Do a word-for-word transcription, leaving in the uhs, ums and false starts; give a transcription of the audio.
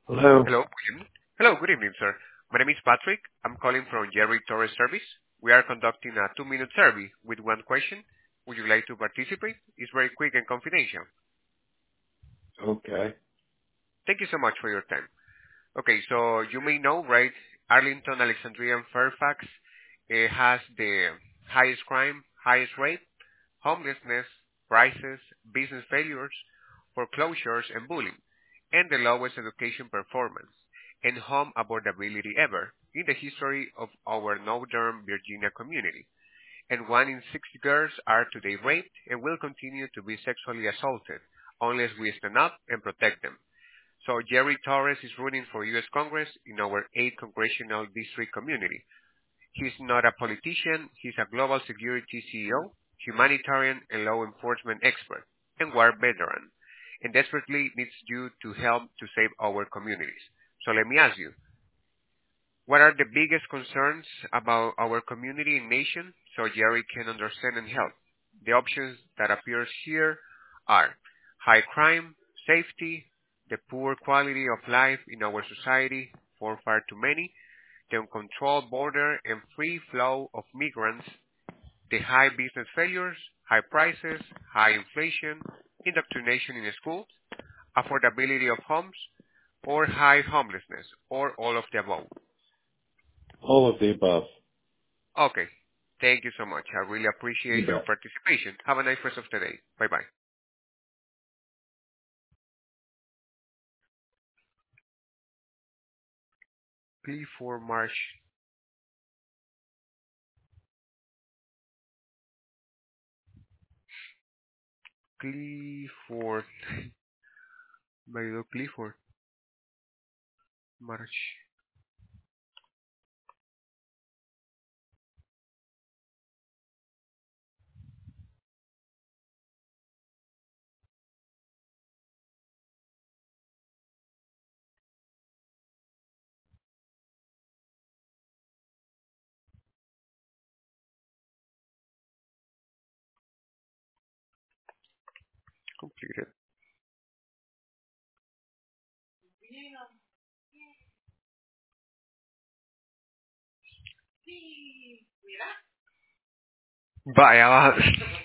Hello. Hello. Good evening. Hello, good evening, sir. My name is Patrick. I'm calling from Jerry Torres Service. We are conducting a two-minute survey with one question. Would you like to participate? It's very quick and confidential. Okay. Thank you so much for your time. Okay, so you may know, right, Arlington, Alexandria, and Fairfax uh, has the highest crime, highest rate, homelessness, prices, business failures, foreclosures, and bullying, and the lowest education performance and home affordability ever in the history of our Northern Virginia community. And one in six girls are today raped and will continue to be sexually assaulted unless we stand up and protect them. So Jerry Torres is running for U S. Congress in our eighth congressional district community. He's not a politician. He's a global security C E O, humanitarian and law enforcement expert, and war veteran, and desperately needs you to help to save our communities. So let me ask you, what are the biggest concerns about our community and nation so Jerry can understand and help? The options that appears here are high crime, safety, the poor quality of life in our society for far too many, the uncontrolled border and free flow of migrants, the high business failures, high prices, high inflation, indoctrination in schools, affordability of homes, or high homelessness, or all of the above. All of the above. Okay. Thank you so much. I really You appreciate your bet. participation. Have a nice rest of the day. Bye-bye. P for Marsh. Clifford. Marido Clifford. Marsh. Completed. Vaya, va.